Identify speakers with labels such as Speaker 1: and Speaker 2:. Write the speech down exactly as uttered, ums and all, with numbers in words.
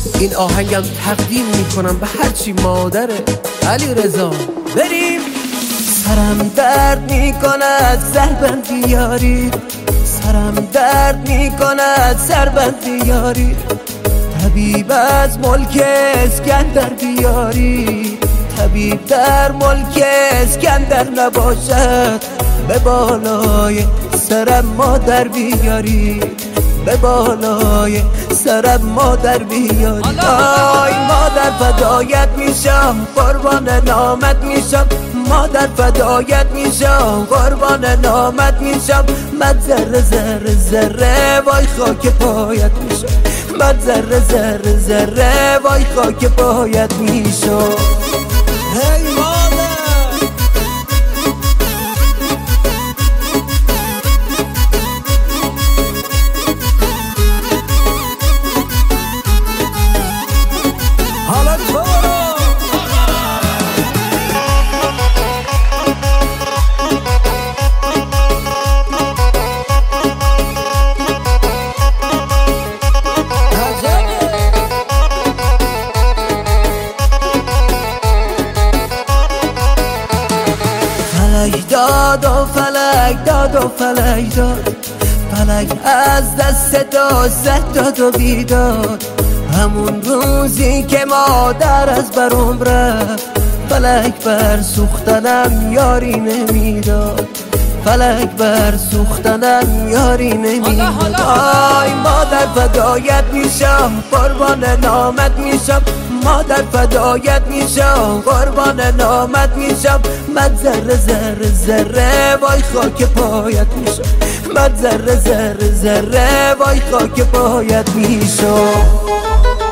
Speaker 1: این آهنگم تقدیم میکنم به هرچی مادره. علی رضا بریم.
Speaker 2: سرم درد میکند سربند یاری، سرم درد میکند سربند یاری. طبیب از ملک اسکندر بیاری، طبیب در ملک اسکندر نباشد. به بالای سرم مادر بیاری، به بالای سرم مادر بیاری. آی مادر فدایت میشم، قربان نامت میشم. مادر فدایت میشم، قربان نامت میشم. من ذره ذره ذره وای خاک پایت میشم. من ذره ذره ذره وای خاک پایت میشم. هی مادر حالا تو فلک داد و فلک داد و فلک داد، فلک از دست تو زد داد و بیداد. همون روزی که مادر از برام رفت، فلک بر سوختنم یاری نمیداد، فلک بر سوختنم یاری نمیداد. آی مادر فدایت میشم، قربان نامت میشم. مادر فدایت میشم، قربان نامت میشم. من ذره ذره ذره وای خاک پایت میشم. من ذره ذره ذره وای خاک پایت میشم.